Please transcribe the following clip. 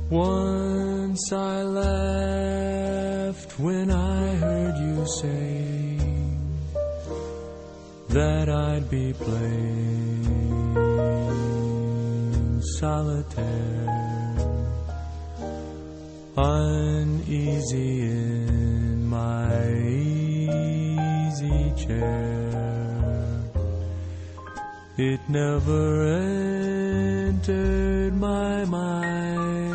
Once I laughed when I heard you say that I'd be playing solitaire, uneasy in my easy chair. It never entered my mind